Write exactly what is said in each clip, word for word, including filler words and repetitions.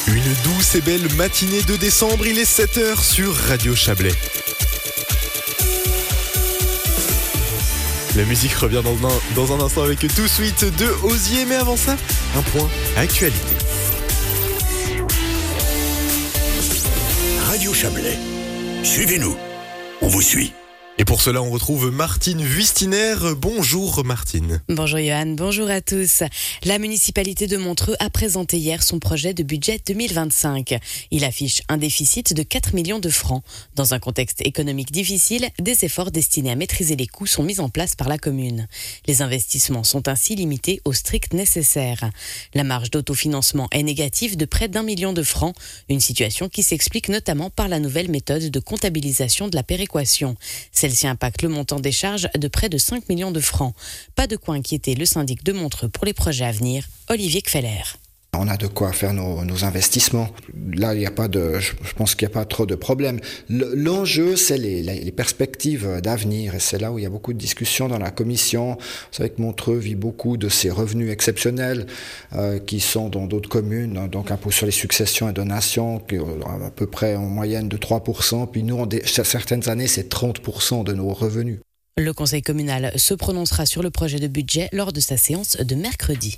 Une douce et belle matinée de décembre, il est sept heures sur Radio Chablais. La musique revient dans un, dans un instant avec Tout Suite de Osier, mais avant ça, un point actualité. Radio Chablais, suivez-nous, on vous suit. Et pour cela, on retrouve Martine Wüstiner. Bonjour Martine. Bonjour Johan, bonjour à tous. La municipalité de Montreux a présenté hier son projet de budget deux mille vingt-cinq. Il affiche un déficit de quatre millions de francs. Dans un contexte économique difficile, des efforts destinés à maîtriser les coûts sont mis en place par la commune. Les investissements sont ainsi limités au strict nécessaire. La marge d'autofinancement est négative de près d'un million de francs, une situation qui s'explique notamment par la nouvelle méthode de comptabilisation de la péréquation. Celle-ci impacte le montant des charges de près de cinq millions de francs. Pas de quoi inquiéter le syndic de Montreux pour les projets à venir, Olivier Kfeller. On a de quoi faire nos, nos investissements. Là, il n'y a pas de, je pense qu'il n'y a pas trop de problèmes. Le, l'enjeu, c'est les, les perspectives d'avenir, et c'est là où il y a beaucoup de discussions dans la commission. Vous savez que Montreux vit beaucoup de ces revenus exceptionnels euh, qui sont dans d'autres communes, donc impôt sur les successions et donations, qui est à peu près en moyenne de trois pour cent. Puis nous, en des, certaines années, c'est trente pour cent de nos revenus. Le conseil communal se prononcera sur le projet de budget lors de sa séance de mercredi.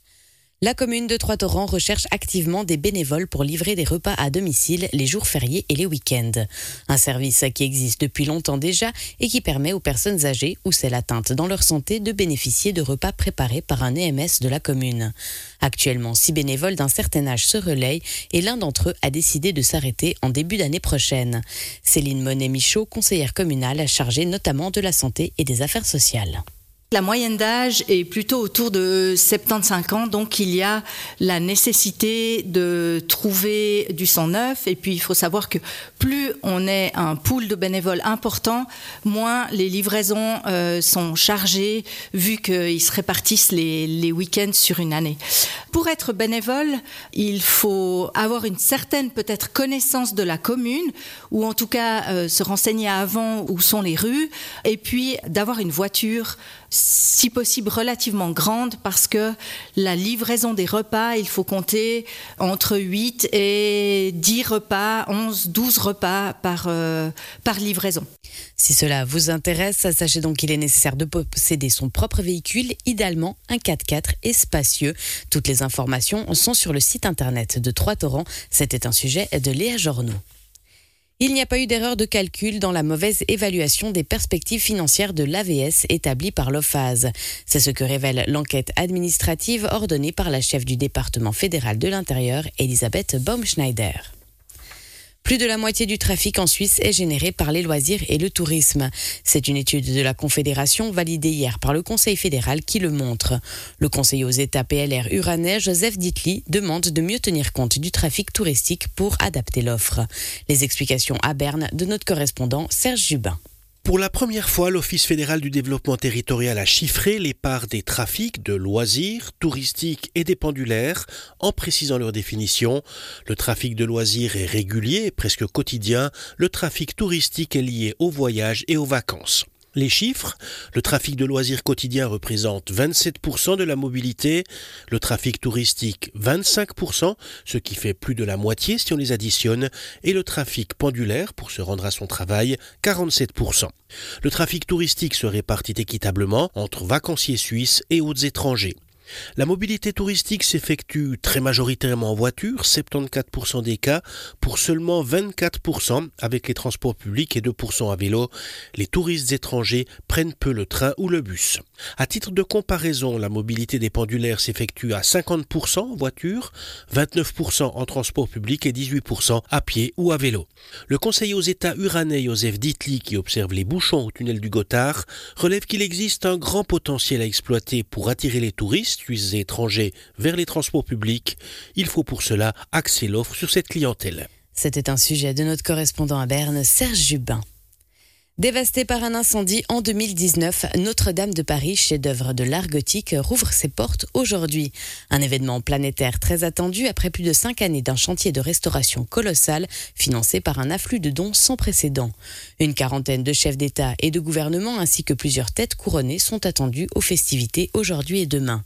La commune de Trois-Torrents recherche activement des bénévoles pour livrer des repas à domicile les jours fériés et les week-ends. Un service qui existe depuis longtemps déjà et qui permet aux personnes âgées ou celles atteintes dans leur santé de bénéficier de repas préparés par un E M S de la commune. Actuellement, six bénévoles d'un certain âge se relayent et l'un d'entre eux a décidé de s'arrêter en début d'année prochaine. Céline Monet-Michaud, conseillère communale chargée notamment de la santé et des affaires sociales. La moyenne d'âge est plutôt autour de soixante-quinze ans, donc il y a la nécessité de trouver du sang neuf. Et puis il faut savoir que plus on est un pool de bénévoles important, moins les livraisons euh, sont chargées, vu qu'ils se répartissent les, les week-ends sur une année. Pour être bénévole, il faut avoir une certaine peut-être connaissance de la commune, ou en tout cas euh, se renseigner avant où sont les rues, et puis d'avoir une voiture, si possible relativement grande, parce que la livraison des repas, il faut compter entre huit et dix repas, onze, douze repas par, euh, par livraison. Si cela vous intéresse, sachez donc qu'il est nécessaire de posséder son propre véhicule, idéalement un quatre-quatre et spacieux. Toutes les informations sont sur le site internet de Trois-Torrents. C'était un sujet de Léa Jornaud. Il n'y a pas eu d'erreur de calcul dans la mauvaise évaluation des perspectives financières de l'A V S établie par l'O F A S. C'est ce que révèle l'enquête administrative ordonnée par la chef du département fédéral de l'Intérieur, Elisabeth Baumschneider. Plus de la moitié du trafic en Suisse est généré par les loisirs et le tourisme. C'est une étude de la Confédération validée hier par le Conseil fédéral qui le montre. Le conseiller aux États P L R Uranais, Joseph Dittli, demande de mieux tenir compte du trafic touristique pour adapter l'offre. Les explications à Berne de notre correspondant Serge Jubin. Pour la première fois, l'Office fédéral du développement territorial a chiffré les parts des trafics de loisirs, touristiques et des pendulaires en précisant leur définition. Le trafic de loisirs est régulier, presque quotidien. Le trafic touristique est lié aux voyages et aux vacances. Les chiffres, le trafic de loisirs quotidien représente vingt-sept pour cent de la mobilité, le trafic touristique vingt-cinq pour cent, ce qui fait plus de la moitié si on les additionne, et le trafic pendulaire, pour se rendre à son travail, quarante-sept pour cent. Le trafic touristique se répartit équitablement entre vacanciers suisses et autres étrangers. La mobilité touristique s'effectue très majoritairement en voiture, soixante-quatorze pour cent des cas, pour seulement vingt-quatre pour cent avec les transports publics et deux pour cent à vélo. Les touristes étrangers prennent peu le train ou le bus. À titre de comparaison, la mobilité des pendulaires s'effectue à cinquante pour cent en voiture, vingt-neuf pour cent en transport public et dix-huit pour cent à pied ou à vélo. Le conseiller aux États Uranais, Joseph Dittli, qui observe les bouchons au tunnel du Gothard, relève qu'il existe un grand potentiel à exploiter pour attirer les touristes suisses et étrangers vers les transports publics. Il faut pour cela axer l'offre sur cette clientèle. C'était un sujet de notre correspondant à Berne, Serge Jubin. Dévastée par un incendie en deux mille dix-neuf, Notre-Dame de Paris, chef-d'œuvre de l'art gothique, rouvre ses portes aujourd'hui. Un événement planétaire très attendu après plus de cinq années d'un chantier de restauration colossal financé par un afflux de dons sans précédent. Une quarantaine de chefs d'État et de gouvernement ainsi que plusieurs têtes couronnées sont attendus aux festivités aujourd'hui et demain.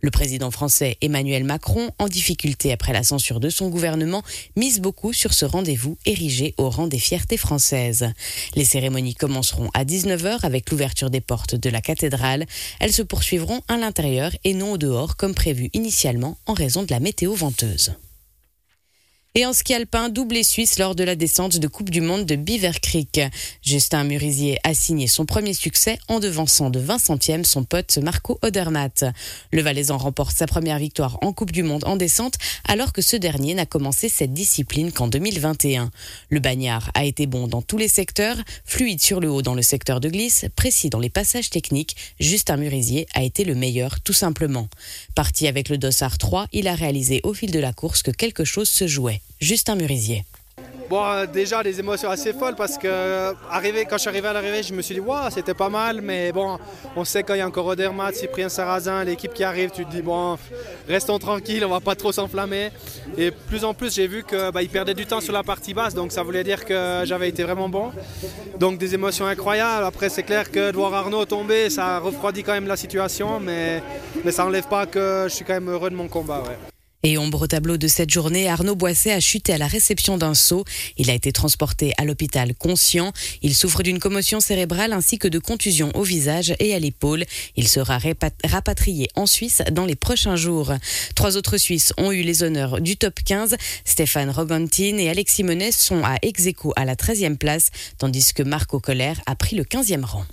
Le président français Emmanuel Macron, en difficulté après la censure de son gouvernement, mise beaucoup sur ce rendez-vous érigé au rang des fiertés françaises. Les cérémonies commenceront à dix-neuf heures avec l'ouverture des portes de la cathédrale. Elles se poursuivront à l'intérieur et non au dehors comme prévu initialement en raison de la météo venteuse. Et en ski alpin, doublé suisse lors de la descente de Coupe du Monde de Beaver Creek. Justin Murisier a signé son premier succès en devançant de vingt centièmes son pote Marco Odermatt. Le Valaisan remporte sa première victoire en Coupe du Monde en descente alors que ce dernier n'a commencé cette discipline qu'en deux mille vingt et un. Le bagnard a été bon dans tous les secteurs, fluide sur le haut dans le secteur de glisse, précis dans les passages techniques. Justin Murisier a été le meilleur tout simplement. Parti avec le Dossard trois, il a réalisé au fil de la course que quelque chose se jouait. Justin Murisier. Bon, euh, déjà des émotions assez folles parce que arrivé, quand je suis arrivé à l'arrivée, je me suis dit waouh, c'était pas mal, mais bon, on sait quand il y a encore Odermatt, Cyprien Sarrazin, l'équipe qui arrive, tu te dis bon, restons tranquilles, on va pas trop s'enflammer. Et plus en plus, j'ai vu que bah, ils perdaient du temps sur la partie basse, donc ça voulait dire que j'avais été vraiment bon. Donc des émotions incroyables. Après, c'est clair que de voir Arnaud tomber, ça refroidit quand même la situation, mais, mais ça n'enlève pas que je suis quand même heureux de mon combat. Ouais. Et ombre au tableau de cette journée, Arnaud Boisset a chuté à la réception d'un saut. Il a été transporté à l'hôpital conscient. Il souffre d'une commotion cérébrale ainsi que de contusions au visage et à l'épaule. Il sera rapatrié en Suisse dans les prochains jours. Trois autres Suisses ont eu les honneurs du top quinze. Stéphane Rogantin et Alexis Menet sont à ex aequo à la treizième place, tandis que Marco Koller a pris le quinzième rang.